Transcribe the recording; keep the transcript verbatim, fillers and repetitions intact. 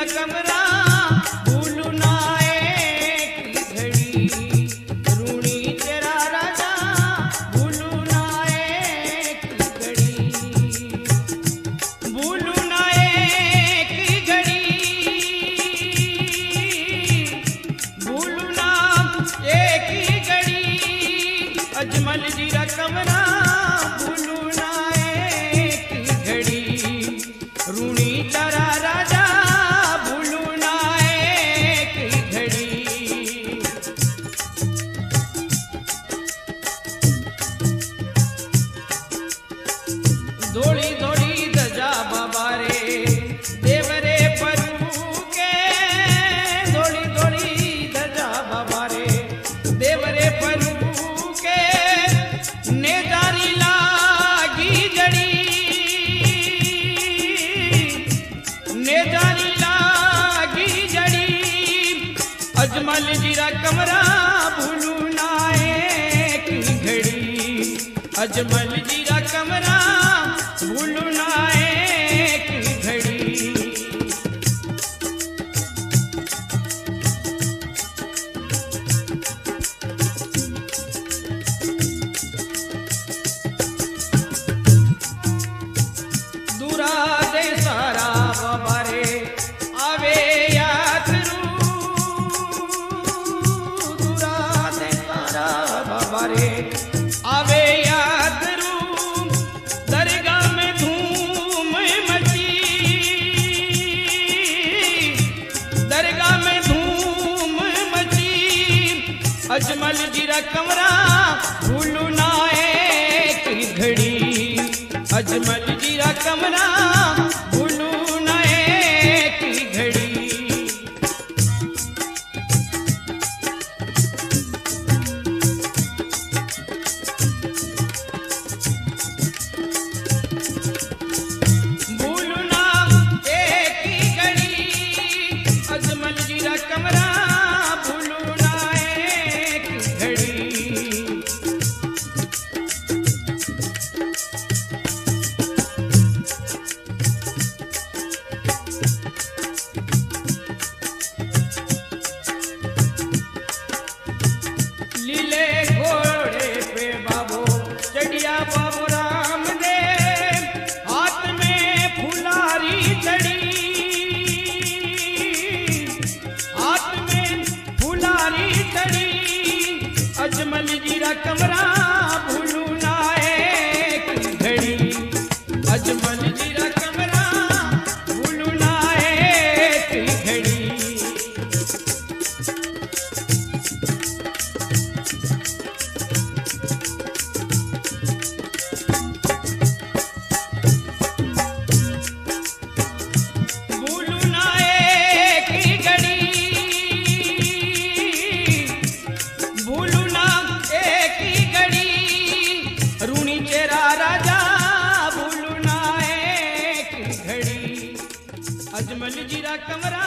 जीरा कमरा भूलू ना एक घड़ी, रूणी तेरा राजा भूलू ना एक घड़ी, भूलू ना एक घड़ी, भूलू ना एक घड़ी, अजमल जीरा कमरा भूलू ना एक घड़ी, रूणी तेरा राजा भूलू ना एक घड़ी। दौड़ी दौड़ी दजा बाबा रे देवरे परू के, दौड़ी दौड़ी दजा बाबा रे देवरे परू के, नेदारी लागी जड़ी, नेदारी लागी जड़ी, अजमल जीरा कमरा भूलू ना एक घड़ी, अजमल जीरा कमरा भूलू ना एक घड़ी। दूरा दे सारा बाबा रे आवे यात्रू, दूरा दे सारा बाबा रे आवे यात्रू, दरगाह में धूम मची, दरगाह में धूम मची, अजमल जीरा कमरा भूलू ना एक घड़ी, अजमल जीरा कमरा भूलू ना एक घड़ी। भूलू ना एक घड़ी, अजमल जीरा कमरा भूलू ना एक घड़ी। लीले घोड़े पे बाबू चढ़िया बाबू राम दे, हाथ में फुलारी चढ़ी, हाथ में फुलारी चढ़ी, अजमल जीरा कमरा भूलू ना एक घड़ी, अजमल जीरा कमरा भूलू ना एक घड़ी। भूलू ना एक घड़ी, भूलू ना एक घड़ी, रूणी तेरा राजा भूलू ना एक घड़ी, अजमल जीरा कमरा